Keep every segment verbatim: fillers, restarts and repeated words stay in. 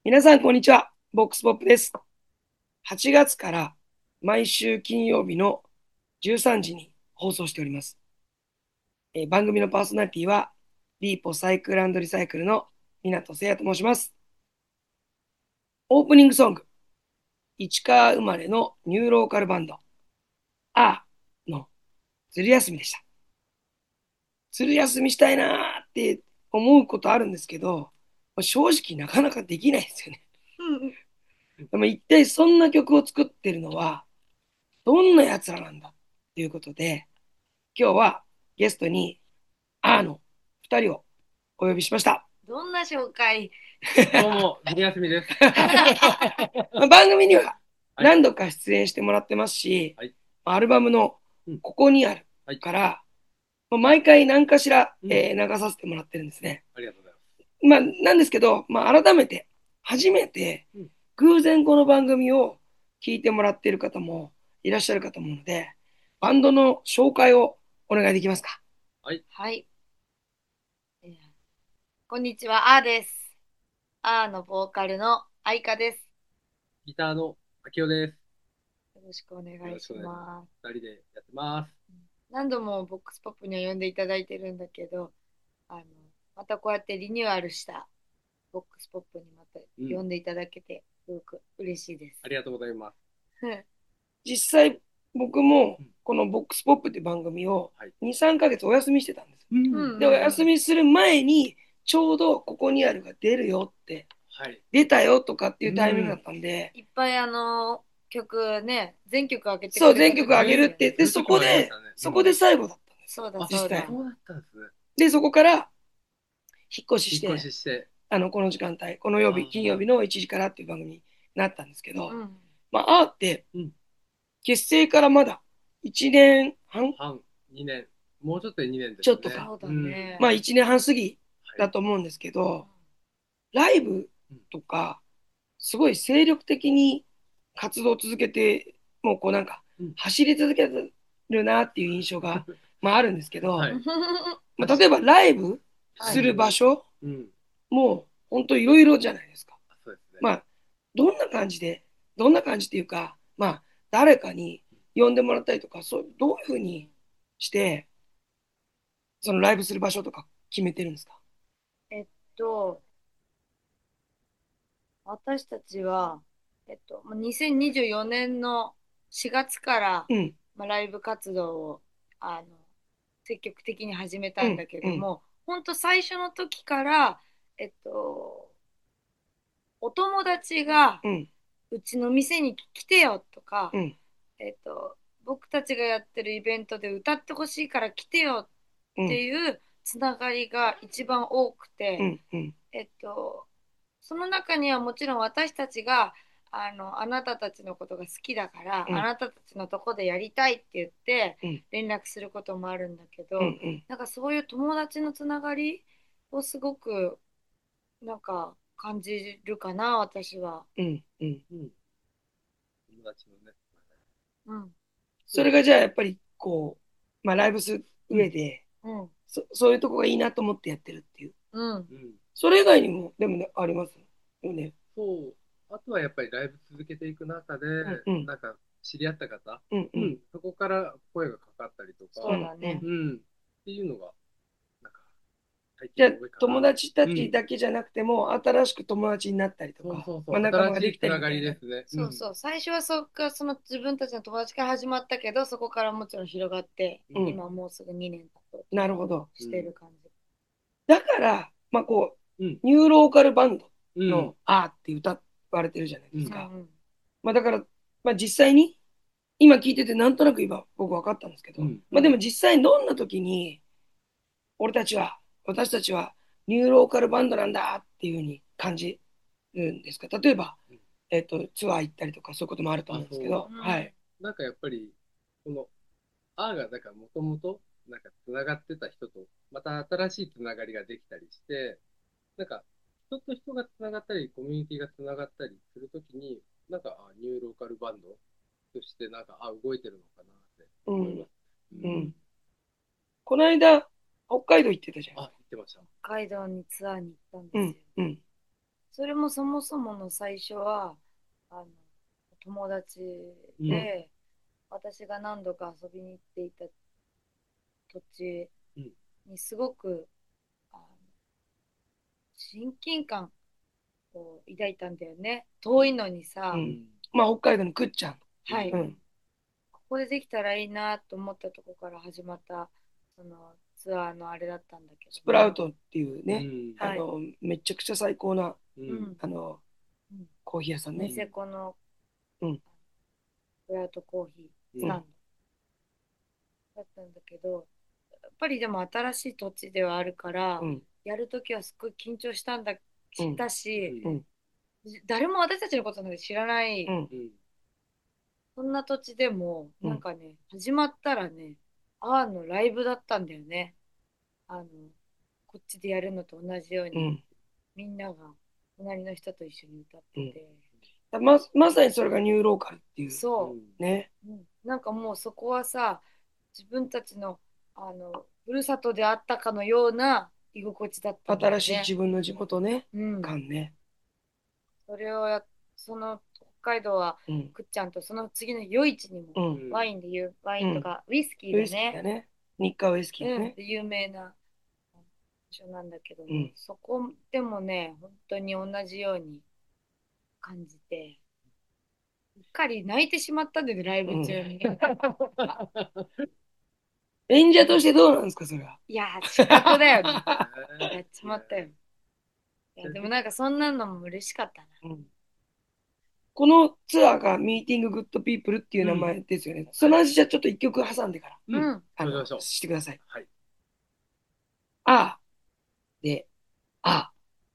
皆さん、こんにちは。ボックスポップです。はちがつから毎週金曜日のじゅうさんじに放送しております。えー番組のパーソナリティは、リーポサイクルリサイクルの湊誠也と申します。オープニングソング、市川生まれのニューローカルバンド、アーのずる休みでした。ずる休みしたいなーって思うことあるんですけど、正直なかなかできないですよね。でも一体そんな曲を作ってるのは、どんな奴らなんだということで、今日はゲストにアーのふたりをお呼びしました。 どんな紹介？ どうも、ジュニアスミです。 まあ番組にははい。 何度か出演してもらってますし、 はい。 アルバムのうん。 ここにあるはい。 から、まあ毎回何かしら、 うん。 えー流させてもらってるんですね。 ありがとうございます。 まあ、なんですけど、まあ、改めて、初めてうん。 偶然この番組を聞いてもらっている方もいらっしゃるかと思うので、バンドの紹介をお願いできますか？ はい。 はい、えーこんにちは、あーです。あーのボーカルの愛花です。 ギターの秋夫です。 よろしくお願よろいししくお願いします。 ます。 二人でやってます。 何度もボックスポップには呼んでいただいてるんだけど、あの、またこうやってリニューアルしたボックスポップにまたうん。 呼んでいただけて、すごく嬉しいです。 ありがとうございます。 実際、僕もうん。 このボックスポップって番組をはい。 に、さんかげつお休みしてたんです。 ううんん。 で、おうんうん。 休みする前に、ちょうどここにあるが出るよって、 はい。 出たよとかっていうタイミングだっうん。 たんで、 いっぱいあの、曲ね、全曲上げてそう、 くれた全曲あ時ですよね。 げるって言って、そそういう時こで、 もありましたね。うそこん。 で最後だったんですよ、 そうだあ、 そうだ。 実際。 そうだったんですね。 で、そこから引っ越しし引っ越て、 しして。 あの、この時間帯、この曜日、金曜ああ。 日のいちじからっていう番組になったんですけど、 うん。 まあ、アーってうん。 結成からまだいちねんはん半、にねん。もうちょっとでにねんですね。 ちょっとか、 そうだうん。 まあね。 いちねんはん過ぎはい。 だと思うんですけど、ライブうん。 とか、すごい精力的に活動を続けて、もうこうなんか、 うん。 走り続けてるなっていう印象が、まああるんですけど、 はい。 まあ、例えばライブはい。 する場うん。 所うん。 も本当いろいろじゃないですか。 あ、そうですね。 まあ、どんな感じで、どんな感じっていうか、まあ、誰かに呼んでもらったりとか、そう、どういうふうにして、そのライブする場所とか決めてるんですか？ えっと、私たちは、えっと、まあにせんにじゅうよねんのしがつから、 うん、 まあ、ライブ活動をあの積極的に始めうん、 たんだけうん、 ども、本当最初の時から、えっと、お友達がうん、 うちの店に来てよとか、 うん、 えっと、僕たちがやってるイベントで歌ってほしいから来てよっうん、 ていうつながりが一番多くて、 うん、うん、 えっと、その中にはもちろん私たちがあのあなたたちのことが好きだからうん、 あなたたちのとこでやりたいって言ってうん、 連絡することもあるんだけうん、うど、 ん、 なんかそういう友達のつながりをすごくなんか感じるかな、私は。 うん、うん。 うん。友達のね。 うん。 そう。 それがじゃあやっぱりこう、まあライブするうん。 上で、 うん。 そ、そういうとこがいいなと思ってやってるっていう。 うん。 うん。 それ以外にも、でもね、ありますよね。 そう。あとはやっぱりライブ続けていく中で、 うん、うん、 なんか知り合った方、 うん、うん、 うん、そこから声がかかったりとか、 うん、 そうだね。 うん。 うん、っていうのが、なんか最じゃあ、 近多いか友な。 達たちうん。 だけじゃなくても、新しく友達になったりとか、 そうそうそう。 まあ、仲間新ができたしいつながりみたいな。 りですね。うん。 そうそう。最初はそっか、その自分たちの友達から始まったけど、そこからもちろん広がって、 うん。 うん、 今もうすぐにねん経とうとなるほど。 うん。 してる感じ。 だから、まあこうん。 う、ニューローカルバンドうん。 のあーって歌われてるじゃないうん。 ですか。 うんうん。 まあだから、まあ実際に、今聞いててなんとなく今僕分かったんですけど、 うん。 まあでうん。 も実際どんな時に、俺たちは、私たちはニューローカルバンドなんだっていうふうに感じるんですか？例えば、 うん。 えっと、ツアー行ったりとかそういうこともあると思あ、 うんですけそど、はうんい。 う。なんかやっぱり、この、あーが、なんかもともと、なんかつながってた人と、また新しいつながりができたりして、なんか、人と人がつながったり、コミュニティがつながったりするときに、なんか、あ、ニューローカルバンドとして、なんか、あ、動いてるのかなってうん、 思います。うん。 うん。この間、北海道行ってたじゃないですあ、 か。 言ってました。 北海道にツアーに行ったんでうん、 すよ。 うん。 それもそもそもの最初は、あの、友達で、私が何度か遊びに行っていた土地うんにすごく、あの親近感を抱いたんだよね。遠いのにさ、 うんまあ、北海道のくっちゃん。 はい、 うん。 ここでできたらいいなと思ったところから始まったそのツアーのあれだったんだけども、 スプラウトっていううね、 んあの、めちゃくちゃ最高な、 ううんんあの、 うんコーヒー屋さんね。 ニセコのうん。 スプラウトコーヒースタンドだったんだけど、やっぱりでも新しい土地ではあるから、 うん。 やるときはすごい緊張したんだ、 うんしたし、 うん。 誰も私たちのことなんて知らない、 うん。 うんそんな土地でも、 うんなんかね、始まったらね、アーのライブだったんだよね。あの、こっちでやるのと同じように、 うん。 みんなが隣の人と一緒に歌ってて、 ま、まさにそれがニューローカルっていう。 そうね。 う、うん、なんかもうそこはさ、自分たちの、あの、ふるさとであったかのような居心地だったんだよね。 新しい自分の地元ね。 うん、 感ね。 それをや、その北海道は、 うん。 くっちゃんとその次の夜市にも、 うん。 ワインで言う、ワインとか、ウイスキーだウイスキーだね。 ね。日課ウイスキーだうん、 ね。 で有名な場所なんだけども、 うんそこでもね、本当に同じように感じて、うっかり泣いてしまったんだよね、ライブ中に。 演者としてどうなんですか、それは。 いやー、失格だよね。 ねやっちまったよ。いや、でもなんかそんなのも嬉しかったな。 うんこのツアーがミーティンググッドピープルっていう名前ですよね。その話じゃちょっと一曲挟んでから、 うんうん。 あのそうしましょうしてください。 はい。 あーで、あ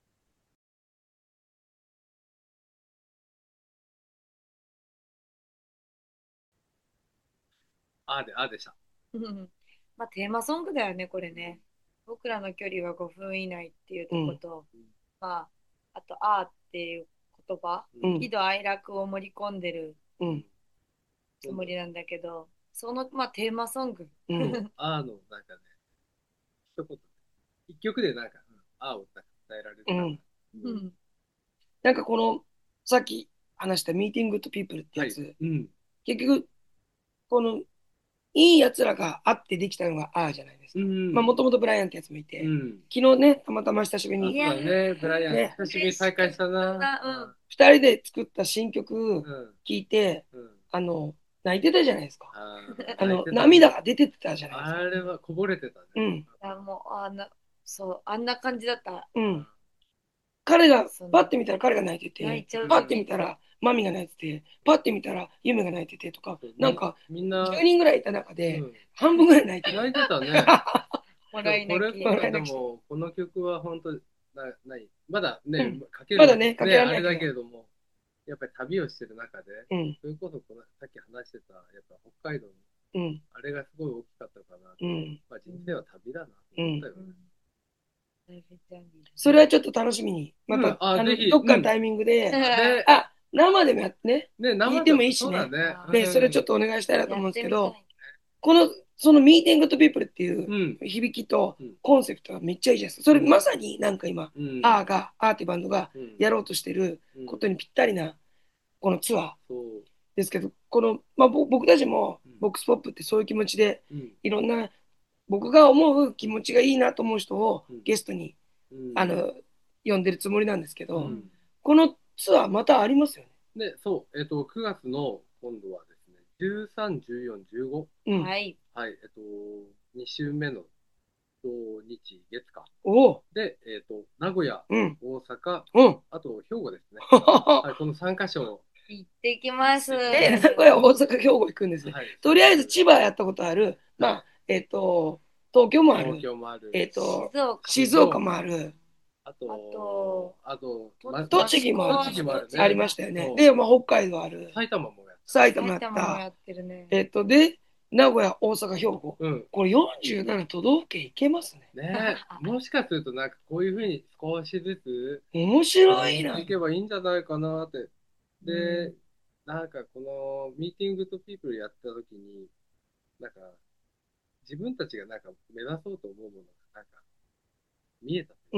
あーで、あーでした。 うんまあ、テーマソングだよね、これね。僕らの距離はごふん以内っていうとこと、 うんまあ、あと、あーっていう言葉、 うん喜怒哀楽を盛り込んでるうん。 つもりなんだけど、その、まあ、テーマソング。 うん。 あーの、なんかね、一言、一曲でなんか、うんあーをなんか伝えられるうん。 うんなんかこの、さっき話したミーティンググッドピープルってはい。 やつ、 うん。 結局、この、いい奴らがあってできたのがあーじゃないですか。 うん。 まあ、もともとブライアンってやつもいて、 うん。 昨日ね、たまたま久しぶりあ、 にそうだね、ブライアン、 ね久しぶりに再会したな。 うん二人で作った新曲うん。 聴いて、 うん。 あの、泣いてたじゃないですか。 ああの、 ー泣いてたね涙が出てたじゃないですか。 あれはこぼれてたね。 うん。 あもうあんな、そう、あんな感じだった。 うん。彼がそ、のパッて見たら彼が泣いてて泣いちゃう、 パッて見たらマミが泣いてて、パッて見たらユメが泣いててとか、なんかみんな、 じゅうにんぐらいいた中うでん、 半分ぐらい泣いて泣いる。 てたね。 もらいこれ、 泣き。 これでも、この曲は本当、な、ない、まだね、 うんかける、 まだねかけられないけどあれだけれども、やっぱり旅をしてる中で、 うん。 それこそこの、さっき話してた、やっぱ北海道の、 うん。 あれがすごい大きかったかな。 うん。 まあ人生は旅だなと思ったよね。 うんライブジャーニーそれはちょっと楽しみに。また、 うんああのぜひどっかのタイミングで、 で、 あ、生でもやってね。 ね、 聞生いてもいいしねそうだね。 で、それちょっと、 とお願いしたいなとや思うんですけどってみたい、。 この、そのミーティングとピープルっていううん。 響きとうんコンセプトがめっちゃいいじゃないですか。それまさになんか今、 うん。 アーが、アーってバンドがうんやろうとしてることにぴったりな、このツアーそう。 ですけど、この、まあ、ぼ僕たちもうん、 ボックスポップってそういう気持ちで、 うん。 いろんな、僕が思う気持ちがいいなと思う人をうんゲストに、 うんあの、呼んでるつもりなんですけど、 うんこのツアーまたありますよね。 で、そう、えっと、くがつの今度はですね、じゅうさん、じゅうよん、じゅうご。 うん。 はい。 はい、えっと、に週目の土日月か。 おお。 で、えっと、名古屋、 うん。 大阪、 うん。 あと兵庫ですね。はい、このさんかしょ。 行ってきます。 え、名古屋、大阪、兵庫行くんですね。 はい、 とりあえず千葉やったことある。まあ、えっ、と、東京もあ東る。 京もある。 えっ、と、 静岡。 静岡もある。 あと、 あとあと、 とま栃木もある。 栃木もあるね。 ありましたよね。 そうで、まあ、北海道ある。 埼玉もやった。 埼玉やっ埼玉もやた。 ってるね。 えっ、と、で、名古屋、大阪、兵庫。 うん。 これよんじゅうなな都道府県行けますね。 ねえ、もしかするとなんかこういうふうに少しずつ、 面白いな。 いけばいいんじゃないかなって。で、 うなんかこのミーティングとピープルやった時に、なんか自分たちがなんか目指そうと思うものがなんか見えたっていうかね。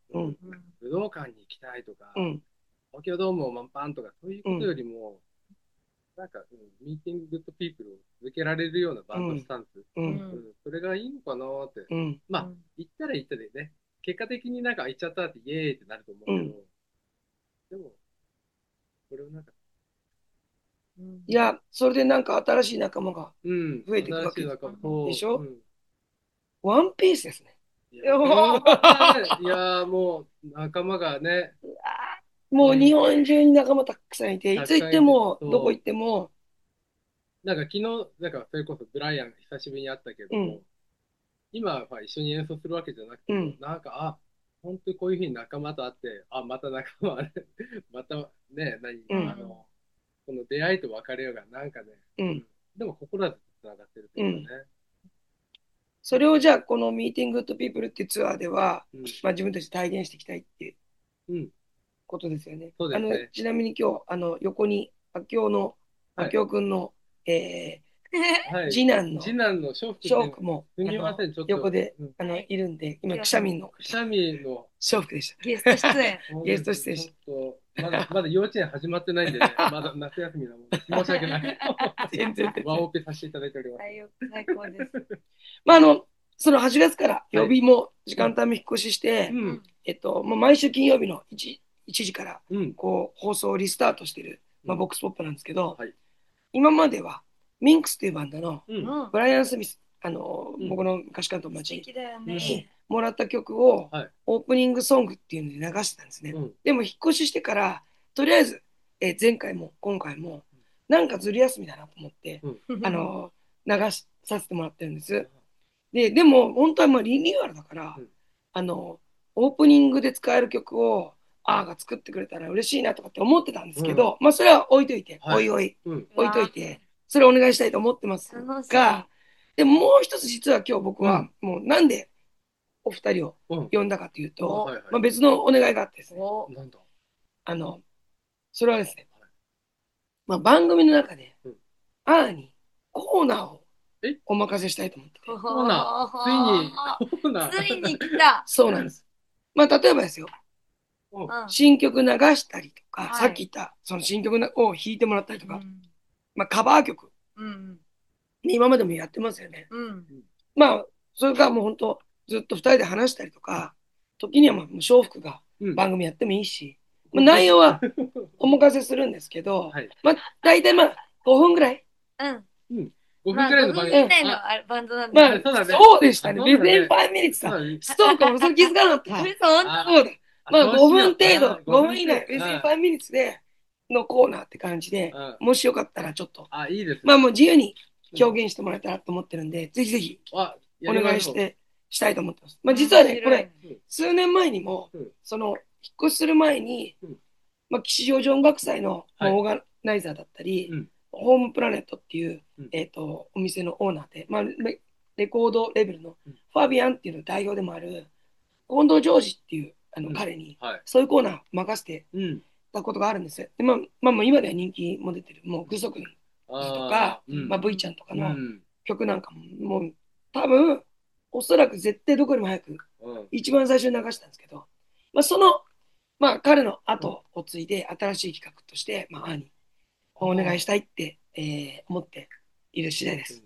うん。 うん武道館に行きたいとか、 うん。 東京ドームを満帆とか、そういうことよりも、なんか、うんミーティンググッドピープルを続けられるようなバンドスタンス、 う。 うんうんんそれがいいのかなって。 うん。 まあうん、 行ったら行ったでね、結果的になんか行っちゃったってイエーイってなると思うけど、 うんでも、これをなんか、 うんいや、それでなんか新しい仲間がうん、 増えていくわけ新しい仲間でしょうんワンピースですね。 いや、本当だね。いや、もう仲間がね、 もう日本中に仲間たくさんいて、いつ行っても、 そうどこ行っても、 なんか昨日、なんかそれこそブライアン久しぶりに会ったけども、 うん今は一緒に演奏するわけじゃなくても、 うんなんか、あ、本当にこういうふうに仲間と会って、あ、また仲間あれ、またね、何、 うんあの、この出会いと別れようが、なんかね、 うんでも心はずっとつながってるというかね。 それをじゃあ、このミーティングとピープルっていうツアーでは、 うん、 まあ、自分たちで体現していきたいっていううん、 ことですよね。あそうですねのちなみに今日、あの横に、明夫の、 はい明夫君の、えはい。 ー次男の次男のショーク翔福もすみません、 あのちょっと。 横で、 うんあのはいいるんで、今、 今日くしゃみんのくしゃみの、 翔福でした。 ゲスト出演。 ゲスト出演しちょっと、まだ、まだ幼稚園始まってないんでね、まだ夏休みなので、申し訳ない。 全然全然ワンオペさせていただいております。 最最高です。 まあ、あの、そのはちがつから曜日も時間帯も引っ越しして、 うん、 えっと、まあ、毎週金曜日の 1, 1時からうん、 こう放送をリスタートしてる、まあ、 うんボックスポップなんですけど、 はい。 今まではミンクスっていうバンドのうん、 うん。 ブライアン・スミス、あのうん僕の昔からの友素達敵だようんね。 もらった曲をはい。 オープニングソングっていうので流してたんですね。 うん、 でも引っ越ししてからとりあえず、えー前回も今回もなんかずる休みだなと思って、 うん、 あの流しさせてもらってるんです。で、でも本当はまあリニューアルだから、 うんあのオープニングで使える曲をあーが作ってくれたら嬉しいなとかって思ってたんですけど、まあそれは置いといて、 はいおいおいうん、 置いといて、それをお願いしたいと思ってます楽しい。 が、でももう一つ実は今日僕はもうなんでお二人をうん。 呼んだかというと、 はいはいまあ、別のお願いがあってですね、 お、 なんだあの、それはですね、まあ、番組の中でうん、 あーにコーナーをえお任せしたいと思ってて、 コーナー、ついに、コーナー。 ついに来た。 そうなんです。まあ、例えばですよ、 うんうん新曲流したりとか、 はいさっき言ったその新曲を弾いてもらったりとか、 うんまあ、カバー曲、 うん今までもやってますよね。 うんまあ、それからもう本当、ずっとふたりで話したりとか、時にはまあ、もう笑福がうん番組やってもいいし、まあ、内容はお任せするんですけど、 はい。 まあ、大体まあ、ごふんぐらい。 うん。 うん。5 まあ、 分くらいのごふん番組。 以内のああバンドなんで。 まあ、 そうだねそうでしたね。 あそうだね within 5 minutes だ。 そうだねストーカー、俺それ気づかなかった。 嘘、本あそうだ。まあ、 そう 5 しよう分程度あ、 ごふん以内、 うん within 5 minutes でのコーナーって感じで、 うんもしよかったらちょっと、 あ、いいですね。 まあもう自由に表現してもらえたらと思ってるんで、ぜひぜひあ、 おやりましょう。 願いして、したいと思ってます。まあ実はね、 面白いこれ、数年前にもうん、 その、引っ越しする前にうん、 まあ、吉祥寺音楽祭のはいオーガナイザーだったり、 うんホームプラネットっていう、 うんえっと、お店のオーナーで、まあ、レレコードレベルのうんファビアンっていうの代表でもある、近藤ジョージっていうあのうん彼に、 はい。 そういうコーナー任せてうん。 たことがあるんですよ。で、まあ、まあ、もう今では人気も出てる、もう、グソ君とか、 あーうんまあ、V ちゃんとかのうん。 曲なんかも、もう、多分、おそらく絶対どこよりも早く、 うん。 一番最初に流したんですけど、まあ、その、まあ、彼の後を継いで、新しい企画として、まあ、兄にお願いしたいって、えー思っている次第です。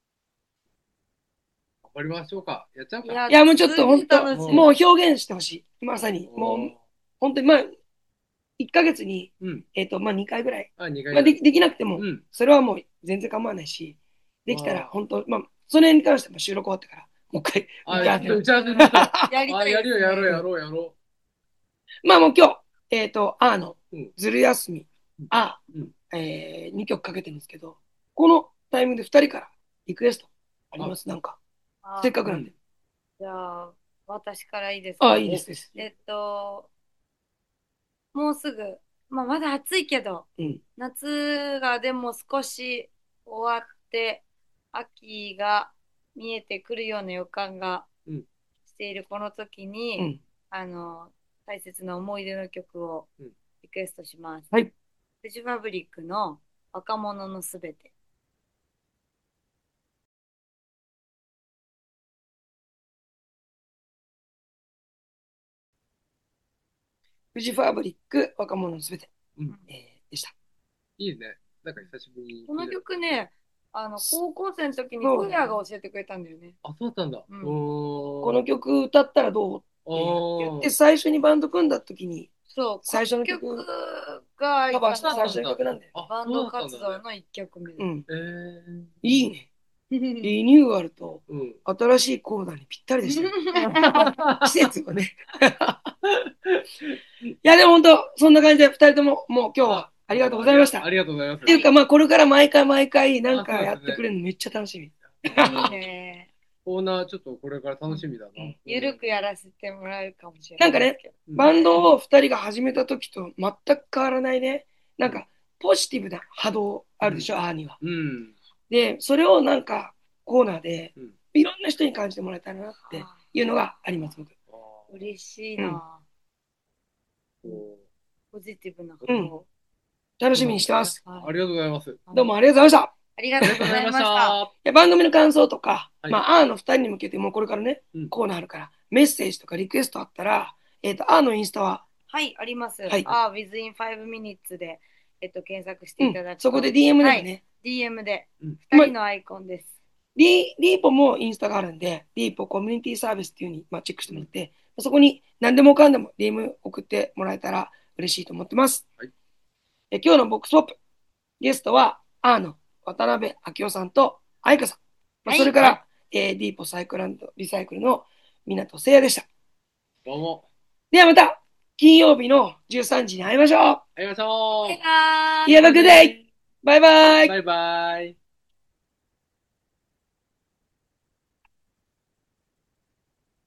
わかりましょうか。やっちゃうか。 いやいや、もうちょっと本当、 楽しいもう表現してほしい。まさに、もう、本当に、まあ、いっかげつに、 うん。うん。 えっ、と、まあ、にかいぐらい。 あ、にかいまあ、できできなくても、 うん。 それはもう全然構わないし、できたら、 わあ本当、まあ、それに関しても収録終わってから、もう一回、 あ、 歌ってちょっと打ち合わせちょっと。 やりたあ、 いですねやるよ、やろう、やろう、やろまあ、もう今日、えっ、と、あーのうん、 ずる休み、あう。うん。 ー、えー、にきょくかけてるんですけど、このタイミングでふたりからリクエストありますなんか、 あせっかくなんで。 じゃあ、私からいいですか。 ああ、いいですです。 えっと、もうすぐ、まあ、まだ暑いけど、 うん。 夏がでも少し終わって、秋が見えてくるような予感がうんしているこの時に、 うん。 あの、大切な思い出の曲をうんリクエストします。 はい。 フジファブリックの若者のすべて。 フジファブリック、若者のすべて、 うん。 えーでした。 いいね。なんか久しぶりに。 この曲ね、あの、高校生の時にそうフヤが教えてくれたんだよね。 あ、そうだったんだ。 うんおこの曲歌ったらどうって言って、最初にバンド組んだ時に、 そう、 最初のこ曲曲がカバーした一番最初の曲なんだよ。 あ、 バンド活動ね。 の一曲目で。 うん。 えー。 いいね。 うリニューアルとうん。 新しいコーナーにぴったりでしたね。季節をね。いや、でも本当、そんな感じでふたりとももう今日はありがとうございました。 ありがとうございます。 っていうか、まあ、これから毎回毎回なんかあそうですねやってくれるのめっちゃ楽しみ。 いいね。 コーナーちょっとこれから楽しみだな。 うんゆるくやらせてもらえるかもしれなかねなんいですけど。 うんバンドをふたりが始めた時と全く変わらないね。なんか、ポジティブな波動あるでしょ、あーには。 うん。 で、それをなんか、コーナーでうん。 いろんな人に感じてもらえたらなっていうのがあります、僕。 あー嬉しいな、 こポジティブなことを、 楽しみにしてます。 うありがとうございます。 どうもありがとうございました。 ありがとうございました。 いや番組の感想とか、 はいまあ、あーのふたりに向けてもうこれからね、 うんコーナーあるから、メッセージとかリクエストあったら、えっ、と、あーのインスタは、 はい、あります。 はいあ、within five minutes で、えっと、検索してうんいただくと、 そこで ディーエム でもね、 はい、ディーエム でうんふたりのアイコンです。 リリーポもインスタがあるんで、リーポコミュニティサービスっていう風に、まあ、チェックしてもらって、そこに何でもかんでも ディーエム 送ってもらえたら嬉しいと思ってます。 はいえ今日のボックスポップ、ゲストは、アーの渡辺明夫さんと愛香さん、まあはいそれから、えーディーポサイクルリサイクルの湊誠也でした。 どうも。 ではまた、金曜日のじゅうさんじに会いましょう。 会いましょう。 バイバーイ。 You have a good day! バイバイバイバイ。